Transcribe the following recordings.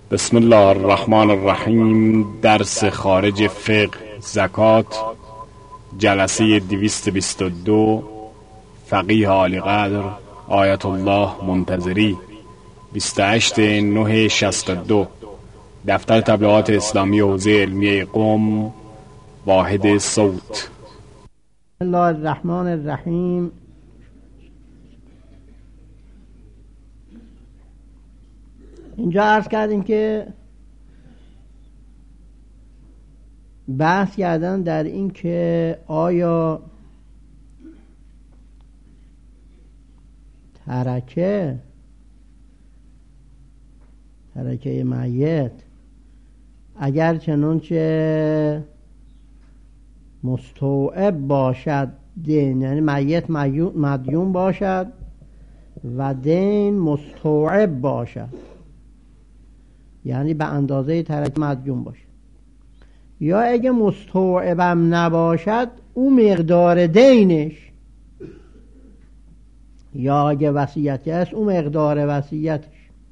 بسم الله الرحمن الرحیم. درس خارج فقه زکات، جلسه 222. فقیه عالی قدر آیت الله منتظری، 28/9/62. دفتر تبلیغات اسلامی حوزه علمیه قم، واحد صوت. بسم الله الرحمن الرحیم. اینجا عرض کردیم که بحث کردن در این که آیا ترکه میت اگر چنانچه مستوعب باشد دین، یعنی میت مدیون باشد و دین مستوعب باشد، یعنی به اندازه ترکه مدیون باشد، یا اگه مستوعبم نباشد اون مقدار دینش، یا اگه وصیتی است اون مقدار وصیتش،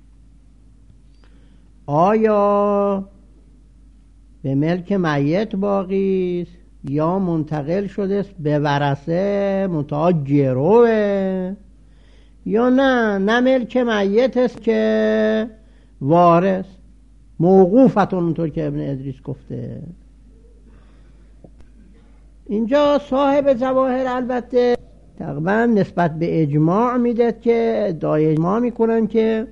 آیا به ملک میت باقی است یا منتقل شده است به ورثه منتها گروه، یا نه ملک میت است که وارث موقوفتون، اونطور که ابن ادریس گفته. اینجا صاحب جواهر البته تقریبا نسبت به اجماع میده که ادعای اجماع میکنن که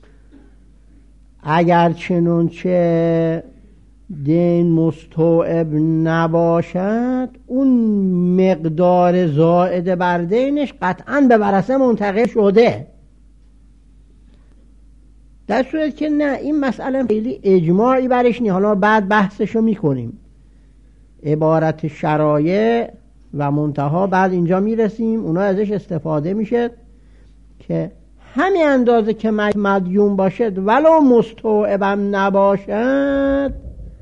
اگر چنانچه دین مستوعب نباشد اون مقدار زائد بر دینش قطعا به ورثه منتقل شده، در صورت که نه، این مسئله خیلی اجماعی برش نیست. حالا بعد بحثشو میکنیم، عبارت شرایع و منتها بعد اینجا میرسیم، اونا ازش استفاده میشه که همین اندازه که مدیون باشد ولو مستوعبم نباشد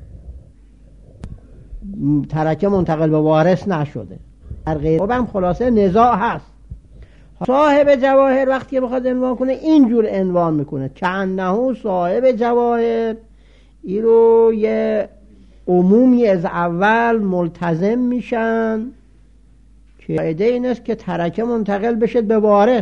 ترکه منتقل به وارث نشده. در غیر هم خلاصه نزاع هست. صاحب جواهر وقتی بخواد عنوان کنه اینجور عنوان میکنه که انه صاحب جواهر این رو یه عمومی از اول ملتزم میشن که قاعده این است که ترکه منتقل بشه به وارث.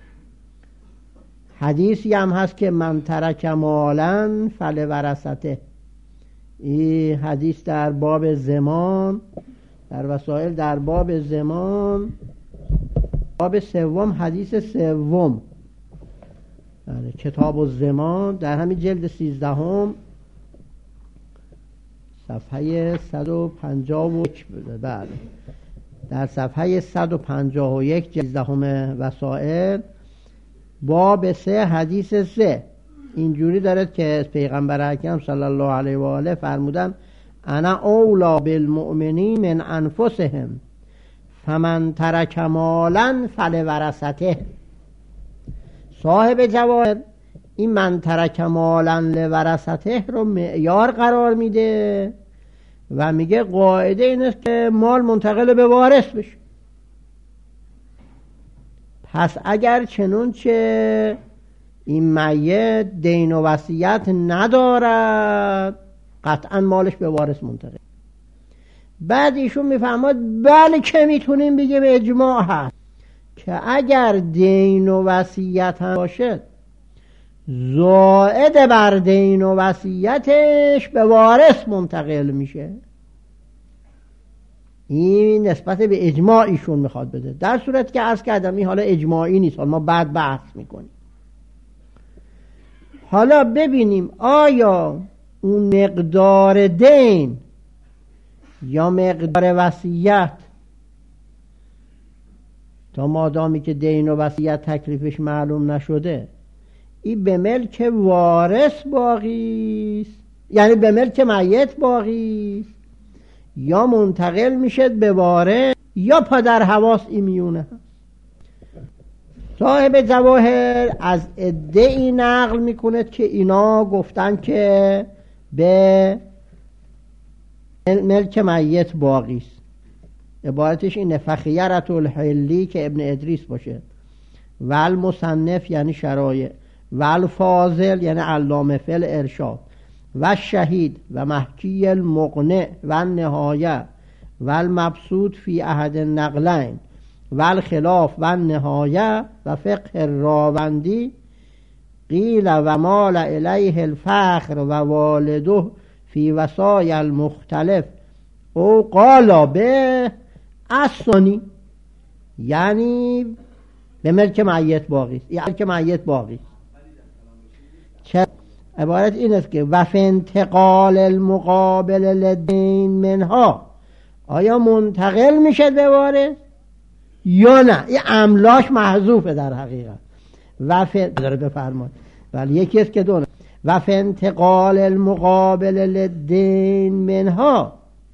حدیثی هم هست که من ترک مالا فلورثته، این حدیث در باب زمان، در وسائل در باب زمان، باب سوم، حدیث سوم، کتاب الزمان، در همین جلد 13 صفحه 151 بوده. بله، در صفحه 151 جلد 13 وسائل، باب 3 حدیث 3 اینجوری دارد که پیغمبر اکرم صلی الله علیه و آله فرمودن انا اولا بالمؤمنین من انفسهم فمن ترک مالا فلورثته. صاحب جواهر این من ترک مالا لورثته رو معیار قرار میده و میگه قاعده این است که مال منتقل به وارث بشه. پس اگر چنانچه این میت دین و وصیت ندارد قطعا مالش به وارث منتقل. بعد ایشون میفهمد بله که میتونیم بگیم اجماع هست که اگر دین و وصیت هم باشد زائد بر دین و وصیتش به وارث منتقل میشه. این نسبت به اجماع ایشون میخواد بده، در صورت که عرض کردم این حالا اجماعی نیست، ما بعد بحث میکنیم. حالا ببینیم آیا اون مقدار دین یا مقدار وصیت، تا مادامی که دین و وصیت تکلیفش معلوم نشده، این به ملک وارث باقی است، یعنی به ملک میت باقی است، یا منتقل میشه به وارث، یا پدر حواس این میونه. صاحب جواهر از ادعی نقل میکنه که اینا گفتن که به ملک میت باقی است. عبارتش اینه فخیرة الحلی که ابن ادریس باشه و المصنف یعنی شرایع و الفاضل یعنی علامه فی الارشاد و شهید و محکی المقنع و نهایه و المبسوط فی احد النقلین و الخلاف و نهایه و فقه راوندی قیل و مال الیه الفخر و والده فی وصای المختلف او قالا به اصانی، یعنی به ملک میت باقی است، یعنی ملک میت باقی است. عبارت این است که و فی انتقال المقابل للدین منها، آیا منتقل میشه به وارث یا نه؟ این املاک محذوفه در حقیقت. و فی داره بفرماد ولی یکی است که دونه و فی انتقال المقابل للدین منها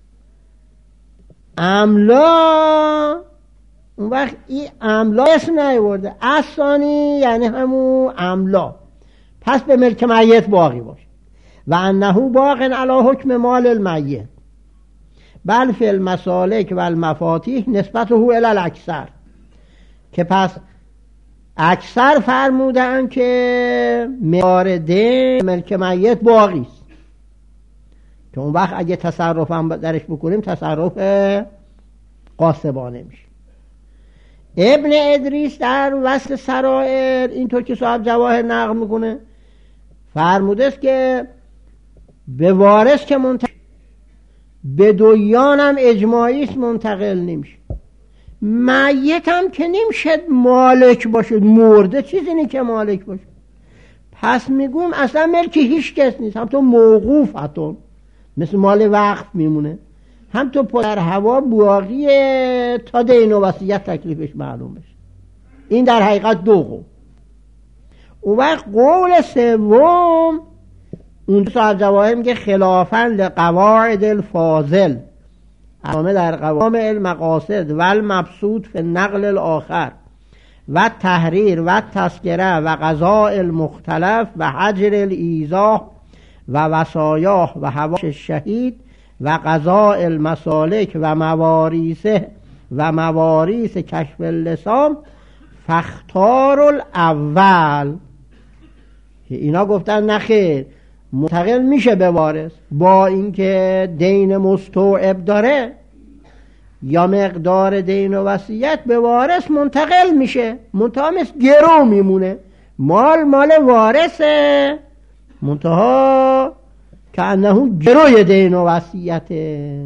املا، اون وقت این املا اسم نیورده، اصانی یعنی همون املا، پس به ملک میت باقی باشه. و انه باق علی حکم مال المیت بل فی المسالک و المفاتیح نسبته الی الاکثر، که پس اکثر فرمودن که معیار دین ملک میت باقی است، که اون وقت اگه تصرف هم درش بکنیم تصرف قاسبانه میشه. ابن ادریس در وصل سرائر اینطور که صاحب جواهر نقل میکنه فرموده است که به وارث که منتقل، به دویان هم اجماعی است منتقل نمیشه. میت هم که نمیشه مالک باشه، مرده چیزی نیست که مالک باشه. پس میگویم اصلا ملک هیچ کس نیست، هم تو موقوف هاتون مثل مال وقف میمونه، هم تو در هوا باقیه تا دین و وصیت تکلیفش معلوم بشه. این در حقیقت دو قول. اون وقت قول سوم اون صاحب جواهر میگه خلافاً لقواعد الفاضل اما در قوام المقاصد و المبسوط فی النقل الاخر و تحریر و تذکره و قضاء المختلف و حجر الایضاح و وصایاه و حواش الشهید و قضاء المسالک و مواریث کشف اللسان فاختار الاول. اینا گفتن نخیر، منتقل میشه به وارث با اینکه دین مستوعب داره یا مقدار دین و وصیت به وارث منتقل میشه، منتها مثل گرو میمونه، مال وارثه، منتها که انه گروی دین و وصیته.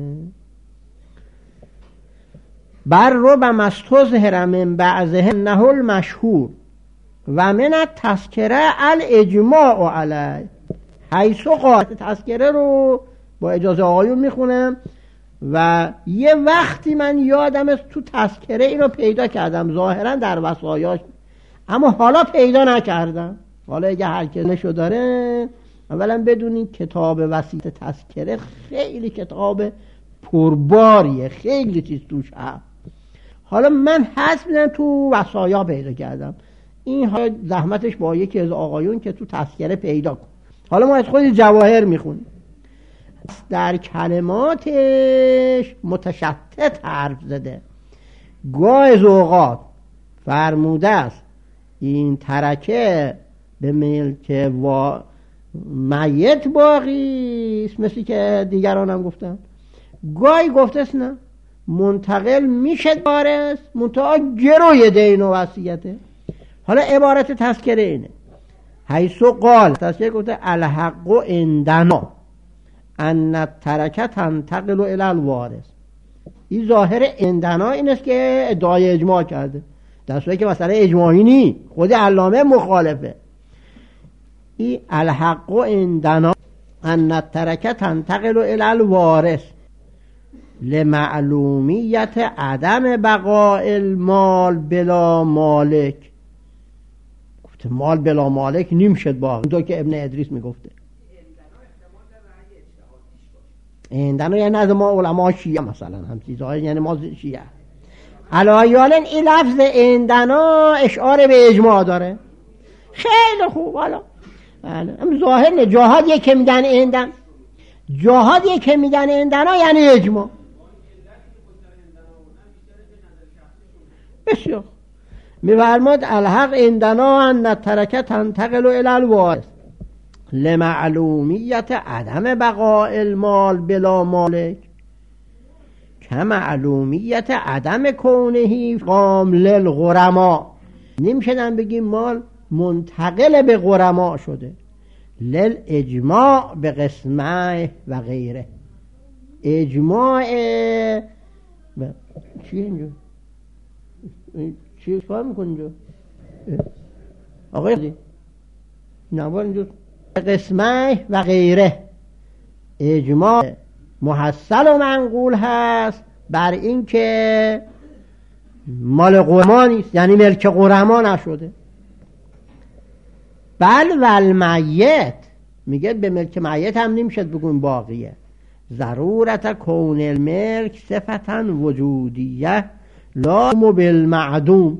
بر رو به مستظهر من بعضه نهل المشهور و من التذکره الاجماع علیه حیث قال. تذکره رو با اجازه آقایون میخونم و یه وقتی من یادم است تو تذکره اینو پیدا کردم ظاهرا در وصایاش، اما حالا پیدا نکردم. حالا اگه هر کسشو داره اولا بدونین کتاب وسیط تذکره خیلی کتاب پرباریه، خیلی چیز توش هست. حالا من حس میدم تو وصایا پیدا کردم، این ها زحمتش با یکی از آقایون که تو تذکره پیدا کن. حالا ما از خود جواهر میخونیم، در کلماتش متشتت حرف زده. گاه از اوقات فرموده است این ترکه به ملک میت باقی است، مثل که دیگران هم گفتن. گاهی گفته است نه، منتقل میشه وارث، منتها گروی دین و وصیته. حالا عبارت تذکره اینه حیث قال، تذکره گفته الحق عندنا ان الترکه تنتقل الی الوارث. این ظاهر عندنا این است که ادعای اجماع کرده، در صورتی که مسئله اجماعی نی، خود علامه مخالفه. این الحق عندنا ان الترکه تنتقل الی الوارث لمعلومیت عدم بقاء المال بلا مالک. گفته مال بلا مالک نمیشد باقی، اون که ابن ادریس میگفته. عندنا یعنی از ما علما شیعه مثلا هم چیزهای، یعنی ما شیعه. علایالا این لفظ عندنا اشاره به اجماع داره. خیلی خوب. حالا هم ظاهر نه، جاهات یک که میگن عندن، جاهات یک که میگن عندنا یعنی اجماع. بسیار می‌فرماد الحق عندنا ان ترکه تنتقل الی الوارث لمعلومیت عدم بقاء المال بلا مالک کمعلومیت عدم کونه قام للغرما. نمیشدن بگیم مال منتقل به غرما شده، للاجماع به قسمه و غیره. اجماع چی اینجا؟ چی کار میکنی اینجا؟ آقای نوار اینجا قسمه و غیره. اجماع محصل و منقول هست بر این که مال غرما نیست، یعنی ملک غرما نشده. بل والمیت، میگه به ملک میت هم نمیشد بگون باقیه. ضرورت کون الملک صفتا وجودیه لا بالمعدوم.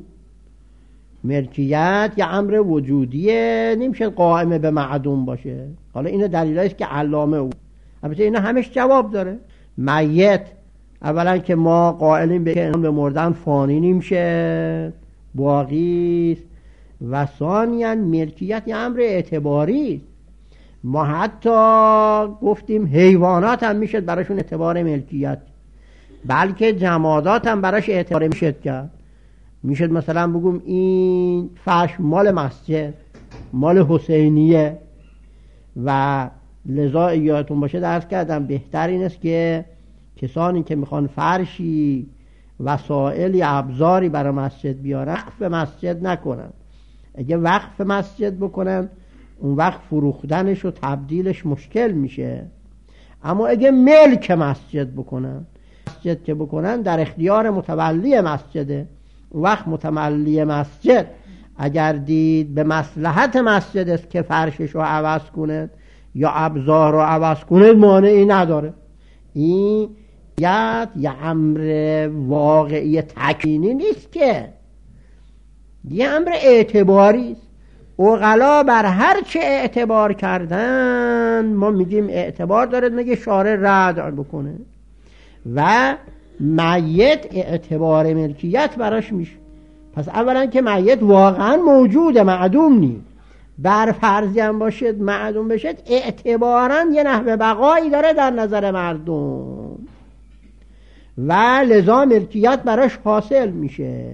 ملکیت یا امر وجودیه، نمیشه قائم به معدوم باشه. حالا اینو دلیلی است که علامه او، البته اینا همش جواب داره. میت اولا که ما قائلیم به که به مردن فانی نمیشه، باقی است. و ثانیاً ملکیت یه امر اعتباری است. ما حتی گفتیم حیوانات هم میشه براشون اعتبار ملکیت، بلکه جمادات هم براش اعتبار میشد کرد. میشد مثلا بگم این فرش مال مسجد، مال حسینیه. و لذا یادتون باشه درس کردم بهتر این است که کسانی که میخوان فرشی وسائلی ابزاری برای مسجد بیارن وقف مسجد نکنن. اگه وقف مسجد بکنن اون وقت فروختنش و تبدیلش مشکل میشه. اما اگه ملک مسجد بکنن، مسجد که بکنن در اختیار متولی مسجده. وقت متولی مسجد اگر دید به مصلحت مسجد است که فرشش رو عوض کنه یا ابزار رو عوض کنه، مانعی نداره. این یه امر واقعی تکینی نیست، که یه امر اعتباری است. عقلا بر هر چه اعتبار کردن ما میگیم اعتبار داره، میگه شارع رد بکنه. و میت اعتبار ملکیت براش میشه. پس اولا که میت واقعا موجوده، معدوم نیست. بر فرضی هم باشد معدوم بشد، اعتبارا یه نحوه بقایی داره در نظر مردم و لذا ملکیت براش حاصل میشه.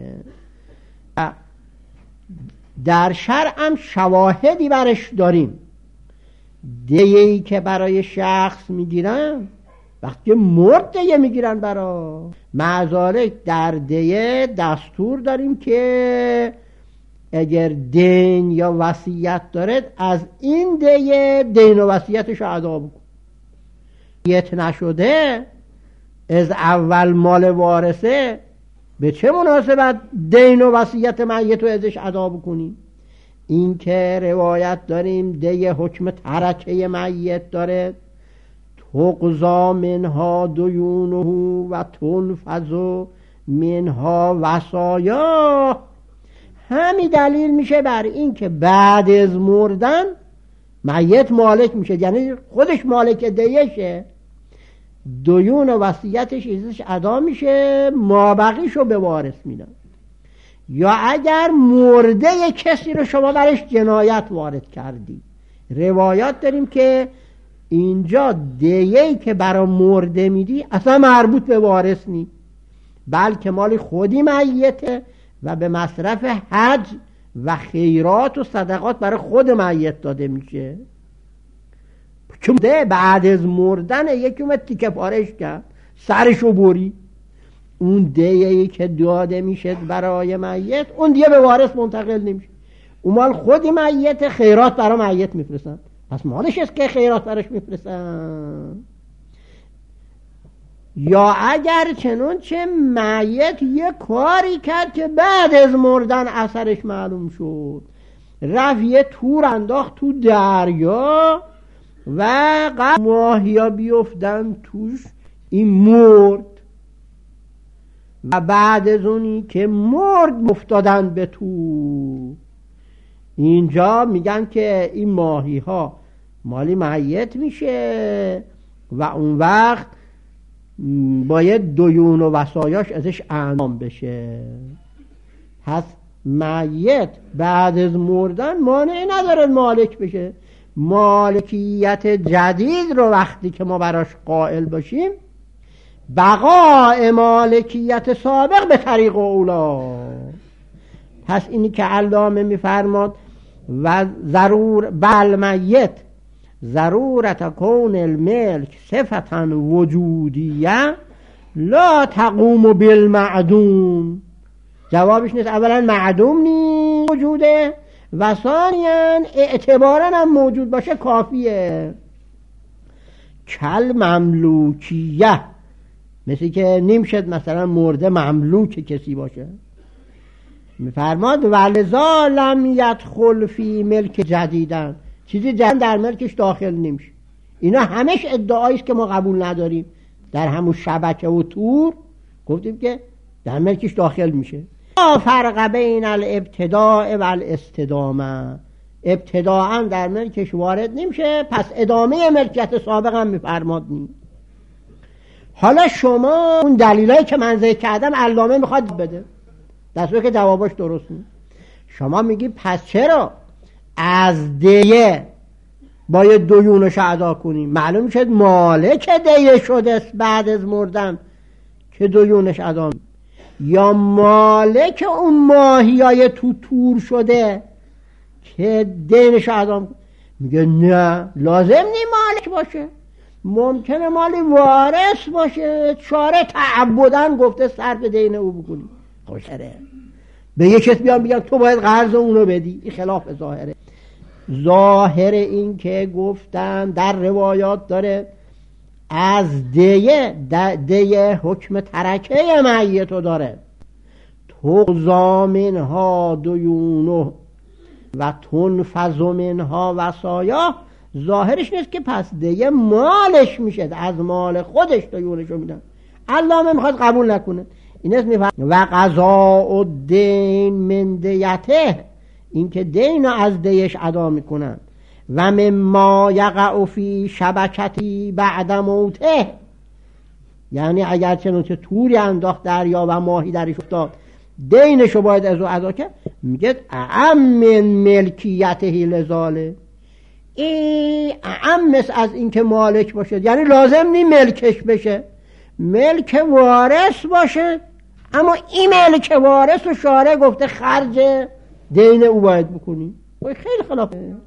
در شرع هم شواهدی برش داریم. دیهی که برای شخص میگیرن، وقتی مرد دیه میگیرن برای معذالک، در دیه دستور داریم که اگر دین یا وصیت دارد از این دیه دین و وصیتش رو ادا بکن. وصیت نشده از اول مال وارثه، به چه مناسبت دین و وصیت میت رو ازش ادا بکنی؟ این که روایت داریم دیه حکم ترکه میت داره، تقضا منها دیونه و تنفذ منها وصایا. همین دلیل میشه بر این که بعد از مردن میت مالک میشه، یعنی خودش مالک دیشه، دیون و وصیتش ازش ادا میشه، مابقیشو به وارث میدن. یا اگر مرده کسی رو شما برش جنایت وارد کردی، روایات داریم که اینجا دیهی که برای مرده میدی اصلا مربوط به وارث نی، بلکه مال خودی میته و به مصرف حج و خیرات و صدقات برای خود میت داده میشه. چون بعد از مردن یکی اومد تیکه پارش کرد، سرشو بری، اون دیهی که داده میشه برای میت اون دیگه به وارث منتقل نمیشه. اون مال خودی میت، خیرات برای میت میفرستن، پس مالش است که خیرات برش میفرستن. یا اگر چنانچه میت یه کاری کرد که بعد از مردن اثرش معلوم شد، رفت یه تور انداخت تو دریا و قبل ماهیا بیفتن توش، این مرد و بعد از اونی که مرد افتادن به تو. اینجا میگن که این ماهی ها مالی میت میشه و اون وقت باید دیون و وصایاش ازش انجام بشه. پس میت بعد از مردن مانع نداره مالک بشه. مالکیت جدید رو وقتی که ما براش قائل باشیم، بقاء مالکیت سابق به طریق اولا. پس اینی که علامه میفرماد و ضرور بالمیت ضرورت کون الملک صفتا وجودیه لا تقوم بالمعدوم، جوابش نیست. اولا معدوم نیست وجوده، و ثانیا اعتبارا هم موجود باشه کافیه. کل مملوکیه، مثل که نمیشد مثلا مرده مملوک کسی باشه. میفرماد ولذا لم یدخل فی ملک جدیدن، چیزی جدید در ملکش داخل نمیشه. اینا همش ادعایی است که ما قبول نداریم. در همون شبکه و تور گفتیم که در ملکش داخل میشه. فرق بین الابتداء و الاستدامه، ابتداءً در ملکش وارد نمیشه، پس ادامه ملکیت سابق هم میفرماد نیم. حالا شما اون دلیلایی که من ذکر کردم علامه میخواد بده، دستور که جوابش درست نیست. شما میگی پس چرا از دیه باید دیونش ادا کنیم؟ معلوم میشه مالک دیه شده بعد از مردن که دیونش ادا، یا مالک اون ماهیای تو تور شده که دینش ادا. میگه نه، لازم نی مالک باشه، ممکنه مالی وارث باشه، شارع تعبداً گفته صرف دین او بکنی. خوشره به یک کس بیان بگن تو باید قرض اونو بدی، این خلاف ظاهره. ظاهر این که گفتن در روایات داره از دیه حکم ترکه میتو داره، تو زامنها دیونه و تنفذ منها وصایا. ظاهرش نیست که پس دیه مالش میشه، از مال خودش دیونشو میدن. علامه میخواد قبول نکنه. این است میفهم و قضاء الدین من دیته، این که دین از دیش ادا میکنن. و مما یقع فی شبکتی بعد موته، یعنی اگر چنانچه توری انداخت دریا و ماهی درش افتاد دینشو باید از او ادا کرد. میگه اعم من ملکیته لزاله، این اعم از این که مالک باشه، یعنی لازم نی ملکش بشه، ملک وارث باشه، اما این ملک وارث و شارع گفته خرج دین او باید بکنی. خیلی خلافه.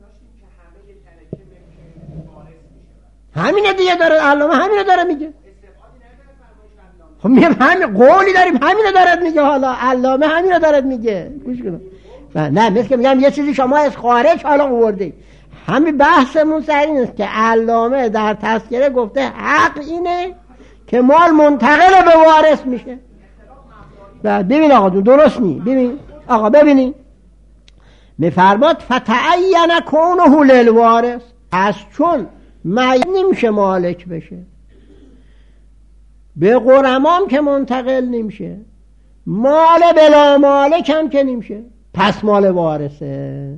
همینه دیگه داره علامه، همینه داره میگه. خب میگم همین قولی داریم، همینه دارد میگه. حالا علامه همینه دارد میگه، گوش کن. نه مثل که میگم یه چیزی شما از خارج حالا آوردی. همین بحثمون سر این است که علامه در تذکره گفته حق اینه که مال منتقل به وارث میشه. ببین آقا درست نی، ببین آقا ببینی میفرماد فتعین کونه للوارث، از چون میت نمیشه مالک بشه، به غرمام که منتقل نمیشه، مال بلا مالک هم که نمیشه، پس مال وارثه.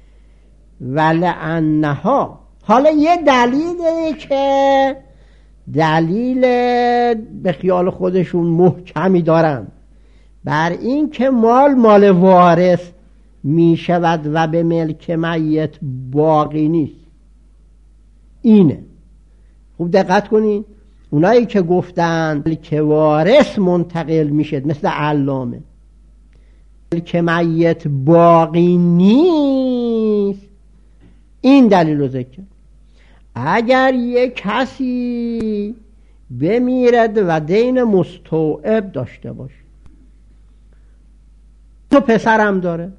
ولعنها، حالا یه دلیله که دلیل به خیال خودشون محکمی دارن بر این که مال وارث می شود و به ملک میت باقی نیست. اینه خوب دقت کنین، اونایی که گفتن ملک وارث منتقل میشه مثل علامه، ملک میت باقی نیست، این دلیل رو ذکر. اگر یک کسی بمیرد و دین مستوعب داشته باشه، تو پسرم داره،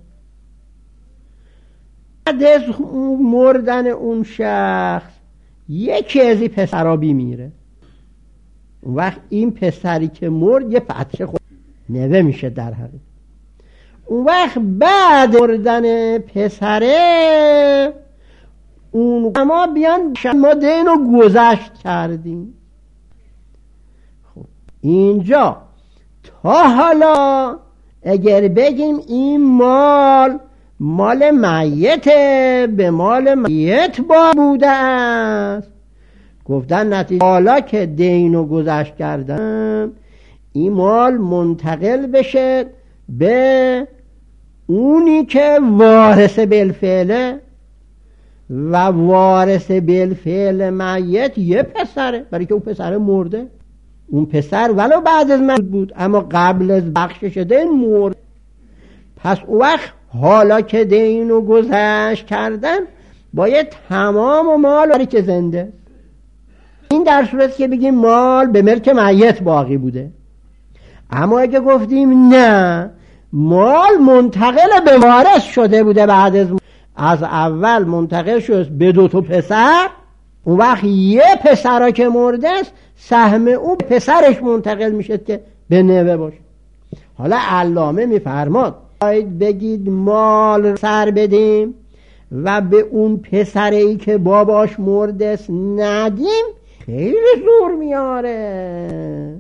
بعد از مردن اون شخص یکی از این پسرها بیمیره، اون وقت این پسری که مرد یه پدشه خود نوه میشه در حقیقت. اون وقت بعد مردن پسره اون ما بیان ما دینو گذشت کردیم. خب اینجا تا حالا اگر بگیم این مال میته، به مال میت با بوده است، گفتن نتیجه حالا که دینو گذشت کردن این مال منتقل بشه به اونی که وارث بالفعله و وارث بالفعل میت یه پسره، برای که اون پسر مرده. اون پسر ولو بعد از مرگ بود اما قبل از بخشش دین مرد. پس اون وقت حالا که دینو گذشت کردن باید تمام مال برای که زنده. این در صورت که بگیم مال به ملک میت باقی بوده. اما اگه گفتیم نه، مال منتقل به وارث شده بوده، بعد از اول منتقل شد به 2 پسر، اون وقت یه پسر که مرده است سهم اون پسرش منتقل میشه که به نوه باشه. حالا علامه میفرماد باید بگید مال سر بدیم و به اون پسری که باباش مرده است ندیم، خیلی زور میاره.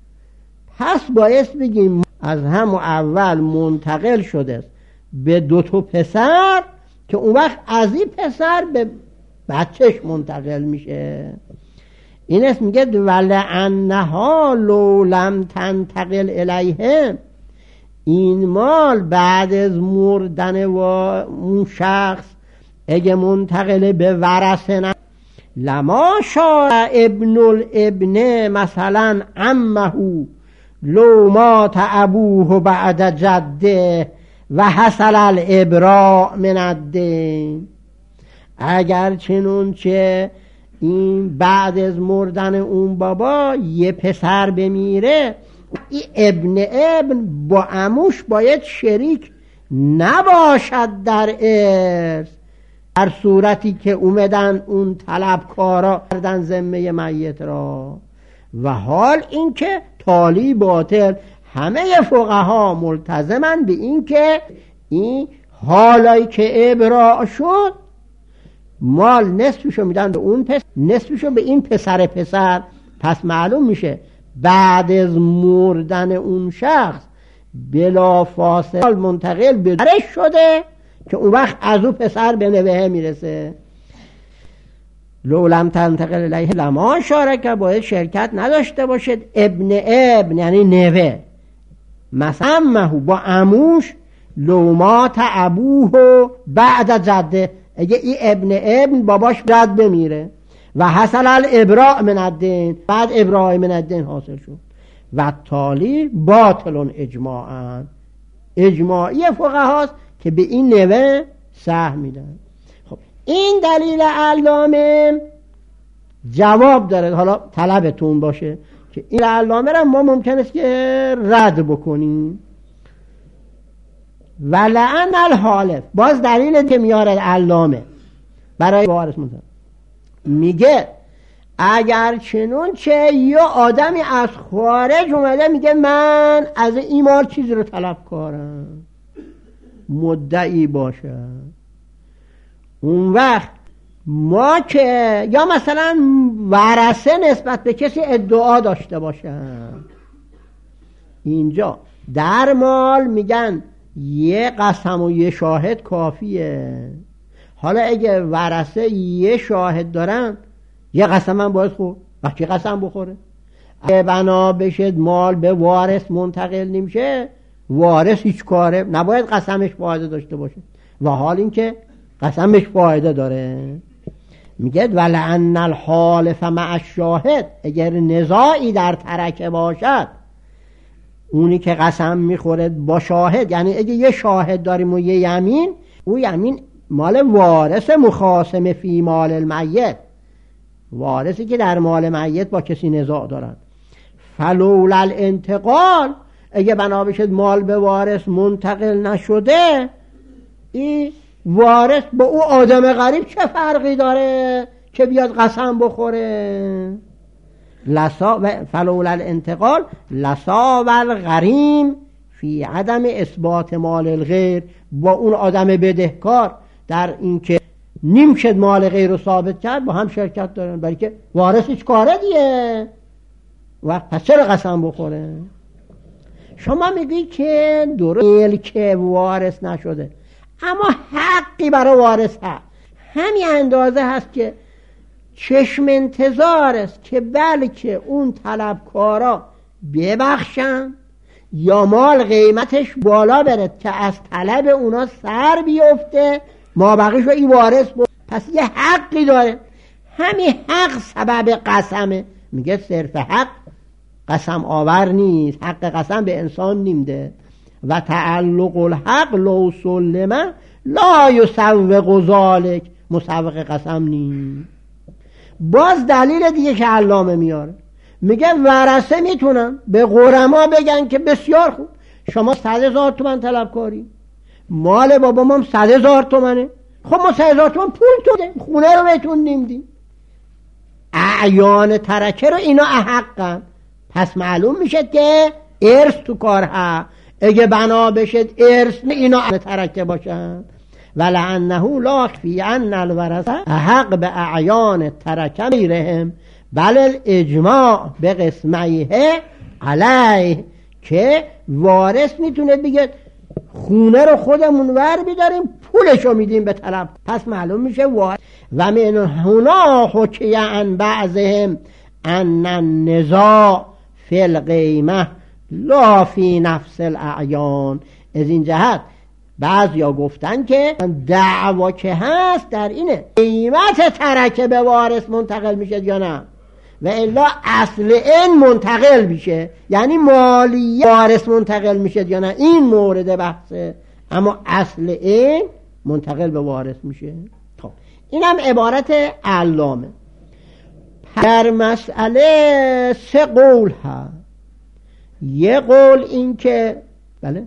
پس باید بگیم از همون اول منتقل شده است به 2 پسر که اون وقت از این پسر به بچهش منتقل میشه. این اسم میگه ولعنها لو لم تنتقل الیهم. این مال بعد از مردن اون شخص اگه منتقل به ورثه لما شاء ابن الابن مثلا عمه لو مات ابوه بعد جده و حصل الابراء من الدین. اگر چنونچه این بعد از مردن اون بابا یه پسر بمیره، این ابن با عموش باید شریک نباشد در ارث، در صورتی که اومدن اون طلبکارا کردن ذمه میت را. و حال اینکه تالی باطل همه فقها ملتزمن به این که این حالایی که ابراء شد مال نصفشو میدن به اون پسر، نصفشو به این پسر. پس معلوم میشه بعد از مردن اون شخص بلا فاصله منتقل به درش شده که اون وقت از اون پسر به نوه میرسه. لولم تنتقل الیه لما شارکه، باید شرکت نداشته باشد ابن یعنی نوه، مثلا مهو با عموش لومات ابوه بعد جده، اگه این ابن باباش رد بمیره و حصل الابراء من الدین، بعد ابراء من الدین حاصل شد. و تالی باطل اجماعا، اجماعی فقهاست که به این نوه سهم میدن. خب این دلیل علامه جواب داره. حالا طلبتون باشه که این علامه را ما ممکن است که رد بکنیم. ولعن الحالف، باز دلیل که میاره علامه برای وارث میگه اگر چنونچه یا آدمی از خارج اومده میگه من از این مال چیزی رو طلب کارم، مدعی باشه، اون وقت ما که یا مثلا ورثه نسبت به کسی ادعا داشته باشن، اینجا در مال میگن یه قسم و یه شاهد کافیه. حالا اگه ورثه یه شاهد دارن یه قسم هم باید خورد، وقتی قسم بخوره اگه بنا بشه مال به وارث منتقل نمیشه، وارث هیچ کاره نباید قسمش فایده داشته باشه، و حال این که قسمش فایده داره. میگه ولعن الحالف مع الشاهد، اگر نزاعی در ترکه باشد اونی که قسم میخوره با شاهد، یعنی اگه یه شاهد داریم و یه یمین، او یمین مال وارث مخاصم فی مال المیت، وارثی که در مال میت با کسی نزاع دارن. فلولا الانتقال، اگه بنا بشد مال به وارث منتقل نشده، این وارث با او آدم غریب چه فرقی داره که بیاد قسم بخوره؟ فلولا الانتقال لسا و الغریم فی عدم اثبات مال الغیر، با اون آدم بدهکار در این که نیم شد مال غیر رو ثابت کرد با هم شرکت دارن، برای که وارث هیچ کاره دیگه، و پس چرا قسم بخوره؟ شما میگی که درست که وارث نشده اما حقی برای وارث هست، همین اندازه هست که چشم انتظار است که بلکه اون طلبکارا ببخشن یا مال قیمتش بالا بره که از طلب اونا سر بیفته، ما بقیش رو این وارث پس یه حقی داره. همین حق سبب قسمه. میگه صرف حق قسم آور نیست، حق قسم به انسان نیمده. و تعلق الحق لو سلمه لا یسوق ذالک، مسوق قسم نیست. باز دلیل دیگه که علامه میاره، میگه ورثه میتونن به غرما بگن که بسیار خوب، شما 100,000 تومان طلبکاری، مال بابام 100,000 تومنه، خب ما 100,000 تومان پول توده، خونه رو بهتون نمیدیم. اعیان ترکه رو اینا احقن، پس معلوم میشه که ارث تو کار ها. اگه بنا بشه ارث اینا ترکه باشن. ولعنه لا یخفی ان الورثه حق به اعیان ترکه غیرهم بل الاجماع به قسمیه علیه، که وارث میتونه بگه خونه رو خودمون ور بیداریم پولشو میدیم به طرف، پس معلوم میشه وارث. و من هنا حکی عن بعضهم ان النزاع فی القیمه لا فی نفس الاعیان. از این جهت بعضیا گفتن که دعوا که هست در اینه قیمت ترکه به وارث منتقل میشه یا نه، و الا اصل این منتقل میشه، یعنی مالی وارث منتقل میشه یا نه، این مورد بحثه. اما اصل این منتقل به وارث میشه. خب اینم عبارت علامه. در مسئله 3 قول هست. یه قول این که بله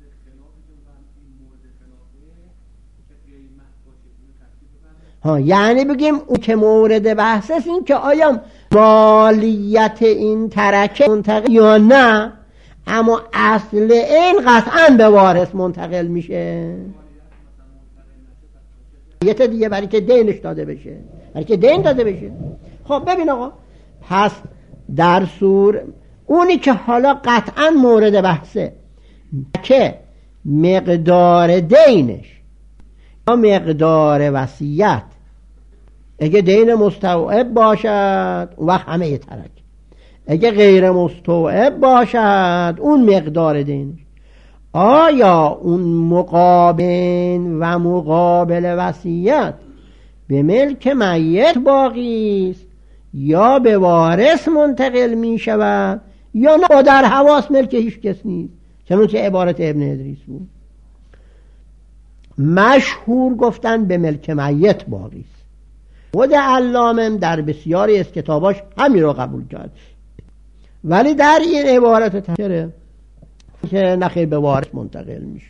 یعنی بگیم اون که مورد بحث است این که آیا مالیت این ترکه منتقل یا نه، اما اصل این قطعا به وارث منتقل میشه. یه تا دیگه برای که دینش داده بشه، برای که دین داده بشه. خب ببین آقا، پس در سور اونی که حالا قطعا مورد بحثه که مقدار دینش یا مقدار وصیت، اگه دین مستوعب باشد اون وقت همه ترک، اگه غیر مستوعب باشد اون مقدار دینش. آیا اون مقابل و مقابل وصیت به ملک میت باقی است یا به وارث منتقل می شود یا نه در حواس ملک هیچ کس نیست، چنانچه عبارت ابن ادریس بود. مشهور گفتن به ملک میت باقی است. خود علامه در بسیاری از کتاباش همین رو قبول کرد، ولی در این عبارت تذکره که نخیر به وارث منتقل میشه.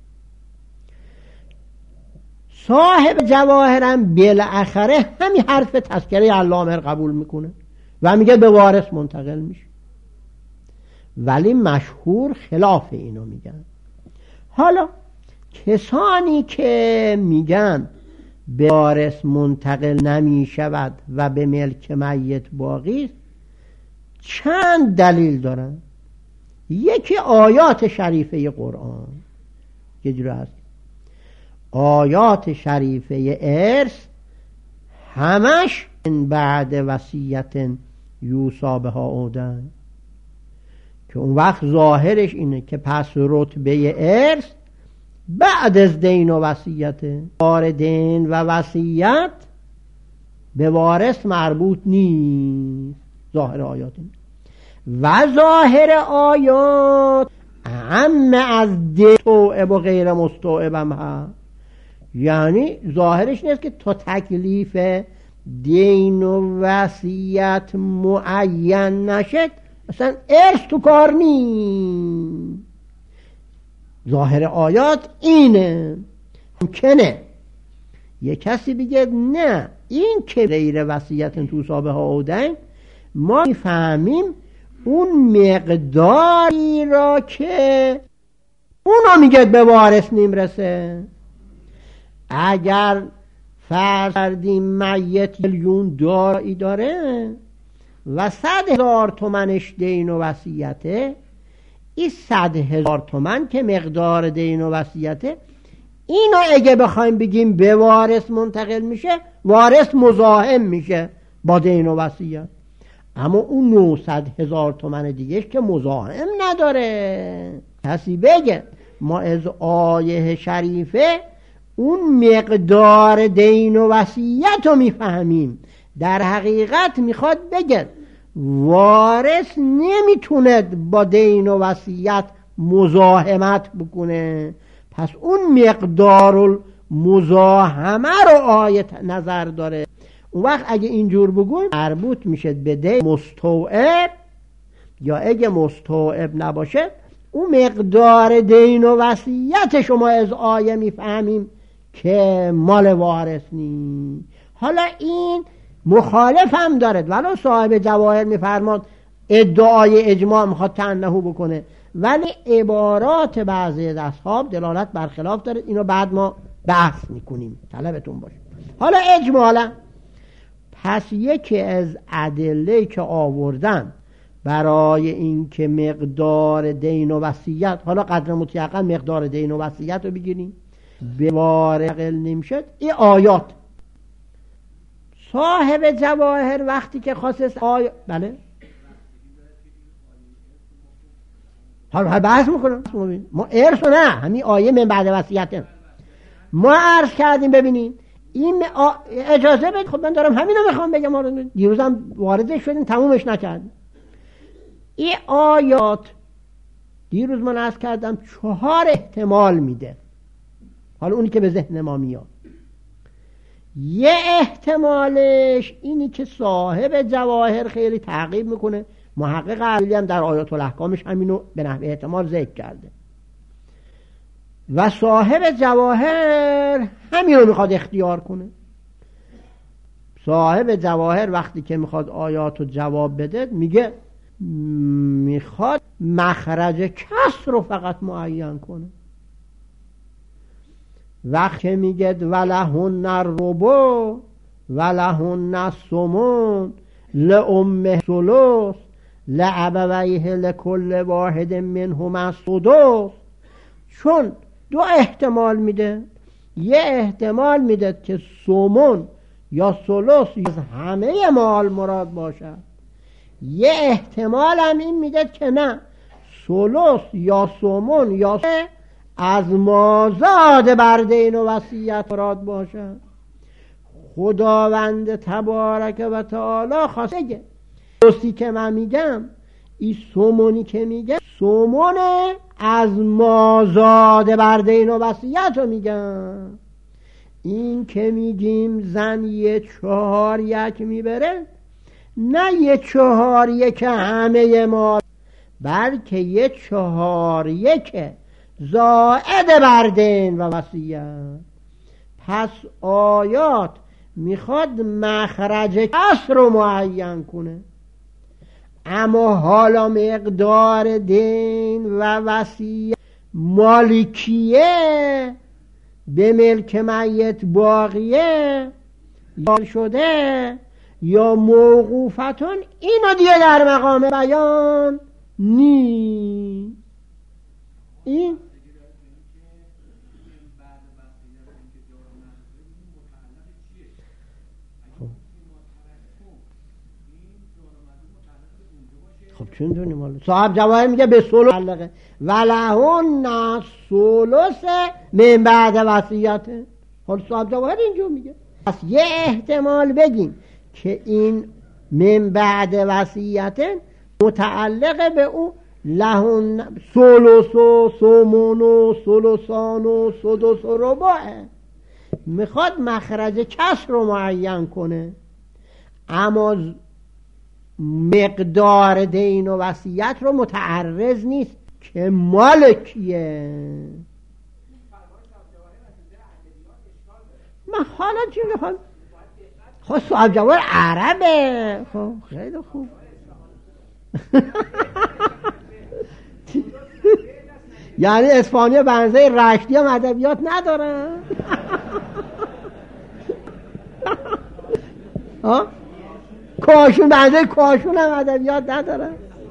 صاحب جواهرم بالاخره همین حرف تذکره علامه رو قبول میکنه و میگه به وارث منتقل میشه، ولی مشهور خلاف اینو میگن. حالا کسانی که میگن به وارث منتقل نمی شود و به ملک میت باقی است چند دلیل دارن. یکی آیات شریفه قرآن، یه جور هست آیات شریفه ارث همش بعد وصیت یوصی بها عودن، که اون وقت ظاهرش اینه که پس رتبه ارث بعد از دین و وصیته. بار دین و وصیت به وارث مربوط نیست، ظاهر آیات این. و ظاهر آیات عم از دین توعب و غیر مستوعبم هست، یعنی ظاهرش نیست که تا تکلیف دین و وصیت معین نشد اصلا ارث تو کار نیست. ظاهر آیات اینه. ممکنه یه کسی بگه نه، این که غیر وصیت تو صابه ها آودن ما میفهمیم اون مقداری را که اونا میگه به وارث نمیرسه. اگر فرض کردیم میت 1,000,000 دارایی داره و 100,000 تومنش دین و وصیته، این 100,000 تومن که مقدار دین و وصیته، اینو اگه بخوایم بگیم به وارث منتقل میشه، وارث مزاحم میشه با دین و وصیت. اما اون 900,000 تومان دیگه که مزاحم نداره. کسی بگه ما از آیه شریفه اون مقدار دین و وصیت رو میفهمیم، در حقیقت میخواد بگه وارث نمیتونه با دین و وصیت مزاحمت بکنه، پس اون مقدار مزاحمه رو آیه نظر داره. اون وقت اگه اینجور بگویم مربوط میشه به دین مستوعب، یا اگه مستوعب نباشه اون مقدار دین و وصیت شما از آیه میفهمیم که مال وارث نی. حالا این مخالف هم دارد، ولو صاحب جواهر میفرماد ادعای اجماع میخواد تنحو بکنه، ولی عبارات بعضی از اصحاب دلالت بر خلاف داره. اینو بعد ما بحث میکنیم، طلبتون باشه. حالا اجمالا پس یکی از ادله که آوردن برای این که مقدار دین و وصیت، حالا قدر مطلقاً مقدار دین و وصیت رو بگیریم، به وارث نقل نمیشد، این آیات. صاحب جواهر وقتی که خواست بله حالا بحث میکنم، ما ارث نه، همین آیه من بعد وصیت ما عرض کردیم. ببینید این اجازه بدید، خب من دارم همینو میخوام بگم، دیروزم واردش شدیم تمومش نکردیم. این آیات دیروز من عرض کردم 4 احتمال میده. حالا اونی که به ذهن ما میاد، یه احتمالش اینی که صاحب جواهر خیلی تعقیب میکنه، محقق علی هم در آیات الاحکامش همینو به نحو احتمال ذکر کرده، و صاحب جواهر همینو میخواد اختیار کنه. صاحب جواهر وقتی که میخواد آیاتو جواب بده میگه میخواد مخرج کسر رو فقط معین کنه. وقتی میگه ولهن الربع ولهن الثمن لأمه ثلث لأبویه لكل واحد منهما السدس، چون 2 احتمال میده. یه احتمال میده که ثمن یا ثلث از همه مال مراد باشه، یه احتمال هم این میده که نه، ثلث یا ثمن یا از مازاد بر دین و وصیت مراد باشه. خداوند تبارک و تعالی خواسته درستی که من میگم، این ثمنی که میگم ثمن از مازاد بر دین و وصیت رو میگم. این که میگیم زن 1/4 میبره، نه 1/4 همه مال، بلکه 1/4 زائد بر دین و وصیت. پس آیات میخواد مخرج کسر رو معین کنه، اما حالا مقدار دین و وصیت مالکیه به ملک میت باقیه یا شده یا موقوفتون، اینو دیگه در مقام بیان نی. این خب چون دونیم حالا صاحب جواهر میگه به ثلث علقه ولهن الثلث من بعد وصیت. حالا صاحب جواهر اینجور میگه. پس یه احتمال بگیم که این من بعد وصیت متعلق به اون لهن ثلث و ثمن و ثلثان و سدس و ربع، میخواد مخرج کسر رو معین کنه، اما مقدار دین و وصیت رو متعرض نیست که مال کیه. من حالا چی میخوام؟ خب صاحب جواهر عربه. خب خیلی خوب. یعنی اسپانیا بنزه رشتی هم ادبیات ندارن. کاشون بنزه کاشون هم ادبیات ندارن.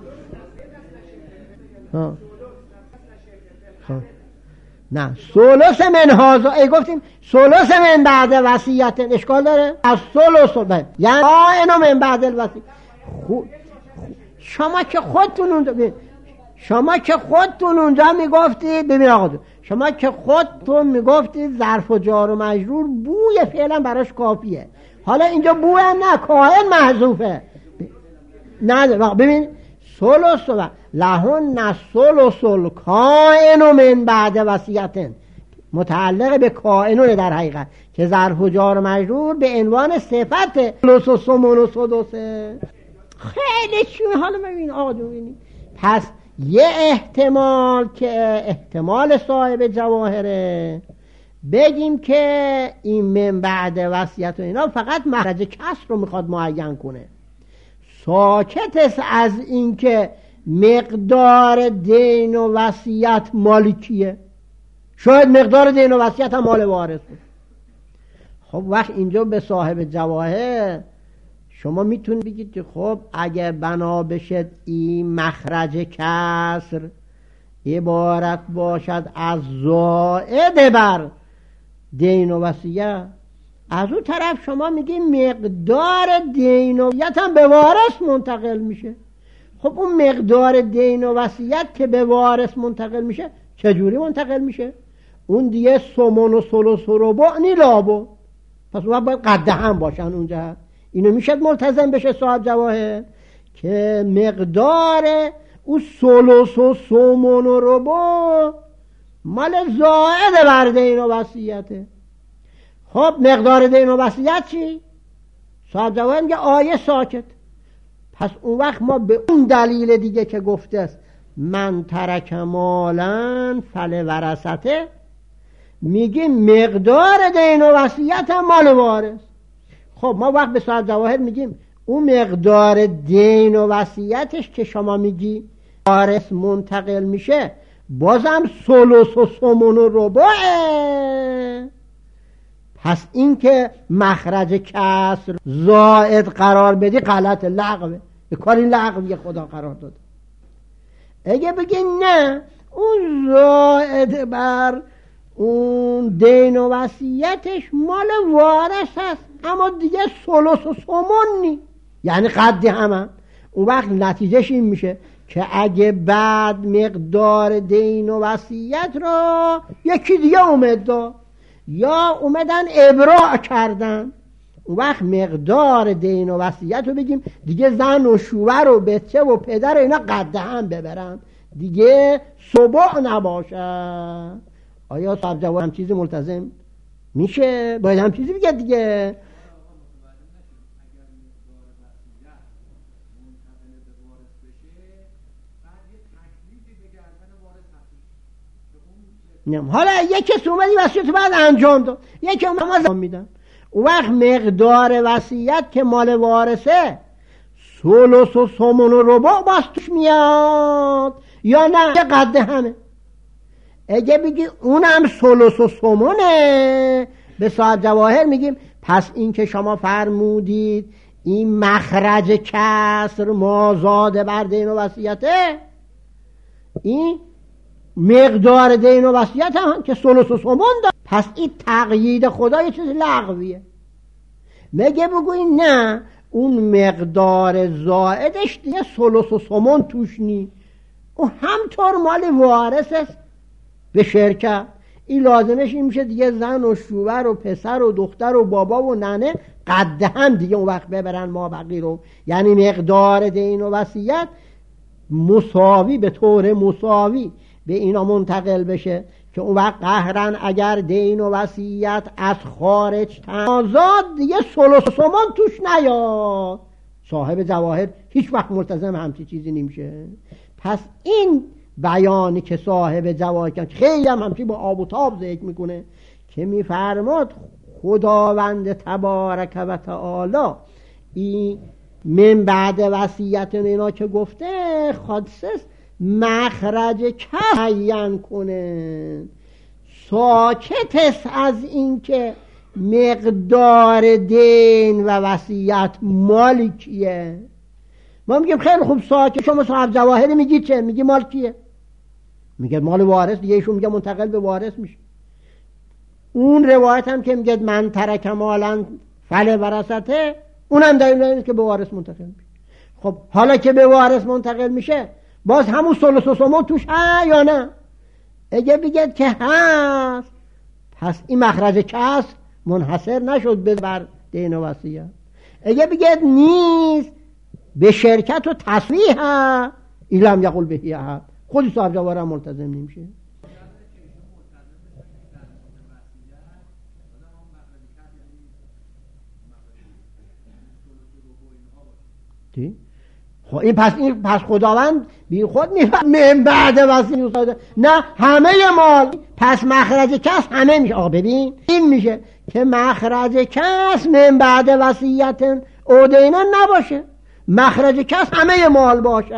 نه ثلث من هازا، ای گفتیم ثلث من بعد وصیت اشکال داره. از ثلث یعنی اینو من بعد الوصیت شما که خودتون اونجا میگفتید، ببین آقا شما که خودتون میگفتید ظرف و جار و مجرور بوی فعلا براش کافیه. حالا اینجا بو هم نه، کائن محذوفه. نه ببین ثلث و لهن ثلث الکائن من بعد وصیت، متعلق به کائنون در حقیقت که ظرف و جار و مجرور به عنوان صفت ثلث و ثمن و سدسه. خیلی چون حالا ببین آقا ببینید، پس یه احتمال که احتمال صاحب جواهره بگیم که این من بعد وصیت و اینا فقط مخرج کسر رو میخواد معین کنه، ساکت است از این که مقدار دین و وصیت مال کیه. شاید مقدار دین و وصیت هم مال وارث بود. خب وقت اینجا به صاحب جواهر شما میتونید بگید که خب اگر بنا بشد این مخرج کسر عبارت باشد از زائد بر دین و وصیت، از اون طرف شما میگی مقدار دین و وصیت هم به وارث منتقل میشه. خب اون مقدار دین و وصیت که به وارث منتقل میشه چجوری منتقل میشه؟ اون دیگه ثمن و ثلث و ربع نی لابو، پس اون باید قد هم باشن اونجا. اینو میشد ملتزم بشه صاحب جواهر که مقدار اون ثلث و ثمن و ربع مال زائد بر دین و وصیته. خب مقدار دین و وصیت چی؟ صاحب جواهر میگه آیه ساکت. پس اون وقت ما به اون دلیل دیگه که گفته است من ترک مالا فلورثته میگیم مقدار دین و وصیت هم مال وارث. خب ما وقت به صاحب جواهر میگیم اون مقدار دین و وصیتش که شما میگی وارث منتقل میشه بازم ثلث و ثمن و ربعه. پس این که مخرج کسر زائد قرار بدی غلط، لغوه، به کاری لغویه خدا قرار داده. اگه بگی نه اون زائد بر اون دین و وصیتش مال وارث هست اما دیگه ثلث و ثمن نی، یعنی قدی همه، اون وقت نتیجهش این میشه که اگه بعد مقدار دین و وصیت را یکی دیگه اومد داد یا اومدن ابراع کردن، اون وقت مقدار دین و وصیت رو بگیم دیگه زن و شوهر و بچه و پدر و اینا قد هم ببرن، دیگه سبع نباشه. آیا صاحب جواب هم چیزی ملتزم میشه؟ باید هم چیزی بگه دیگه. حالا یکی اومدی وصیت بعد انجام داد، یکی اومد میدن، اون وقت مقدار وصیت که مال وارثه ثلث و ثمن و ربع باز توش میاد یا نه قد همه. اگه بگی اونم ثلث و ثمنه به صاحب جواهر میگیم پس این که شما فرمودید این مخرج کسر مازاد بر دین و وصیته، این مقدار دین و وصیت هم که ثلث و ثمن داد، پس این تقیید خدا یه چیز لغویه. مگه بگوی نه اون مقدار زائدش دیگه ثلث و ثمن توش نی، اون همطور مال وارث است به شرکت، این لازمش این میشه دیگه زن و شوهر و پسر و دختر و بابا و ننه قد هم دیگه اون وقت ببرن ما بقی رو، یعنی مقدار دین و وصیت مساوی به طور مساوی به اینا منتقل بشه که اون وقت قهرن اگر دین و وصیت از خارج آزاد دیگه ثلث و ثمن توش نیاد. صاحب جواهر هیچ وقت ملتزم همچی چیزی نمیشه. پس این بیانی که صاحب جواهر خیلی همچی با آب و تاب ذکر میکنه که میفرماد خداوند تبارک و تعالی این من بعد وصیت اینا که گفته خاصه مخرج کس عین کنه، ساکت است از این که مقدار دین و وصیت مال کیه. ما میگیم خیلی خوب ساکت، شما صاحب جواهر میگی چه؟ میگی مال کیه؟ میگه مال وارث دیگه، ایشون میگه منتقل به وارث میشه. اون روایت هم که میگه من ترک مالا فل ورثته اونم دلیل اینه که به وارث منتقل میشه. خب حالا که به وارث منتقل میشه باز همون ثلث و ثمن توش هست یا نه؟ اگه بگید که هست پس این مخرج کسر منحصر نشد بر دین و وصیت. اگه بگید نیست به شرکت و تصریح ایلم یقول بهی احد، خودی صاحب جواره هم ملتزم نمیشه. خب این پس خداوند بی خود میفرد من بعد وصیت نه همه مال، پس مخرج کس همه میشه. آقا ببین این میشه که مخرج کس من بعد وصیت او دینا نباشه، مخرج کس همه مال باشه.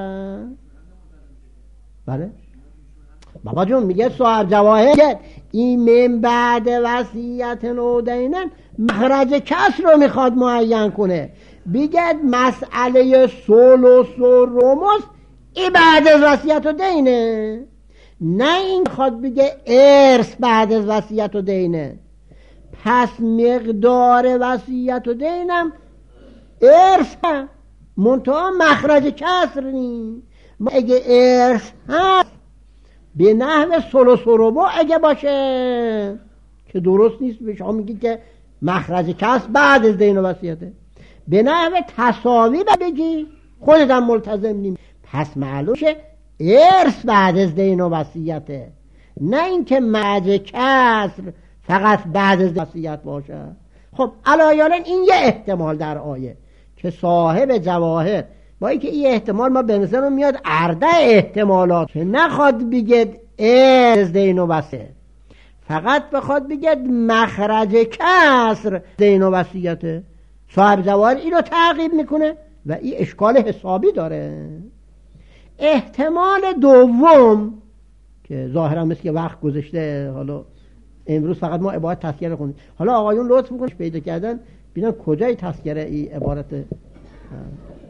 بله بابا جون میگه صاحب جواهر این من بعد وصیت او دینا مخرج کس رو میخواد معین کنه، بگید مسئله ثلث و رمز ای بعد از وصیت و دینه، نه این خواد بگه ارث بعد از وصیت و دینه. پس مقدار وصیت و دینم ارث هم منتها مخرج کسر نی. اگه ارث هست به نحو ثلث و ربع اگه باشه که درست نیست، به شما میگید که مخرج کسر بعد از دین و وصیته، به نحو تساوی بگی خودت هم ملتزم نیم، پس معلوم شه ارث بعد از دین و وصیته، نه اینکه مخرج کسر فقط بعد از وصیت باشه. خب علایالا این یه احتمال در آیه که صاحب جواهر با اینکه این احتمال ما به نظر میاد ارده احتمالات که نخواد بگید ارث دین و وصیت، فقط بخواد بگید مخرج کسر دین و وصیته، صاحب جواهر اینو تعقیب میکنه و این اشکال حسابی داره. احتمال دوم که ظاهرا مثل که وقت گذشته، حالا امروز فقط ما عبارت تذکره خوندیم، حالا آقایون لطف میکنن پیدا کردن ببینن کجای تذکره این عبارت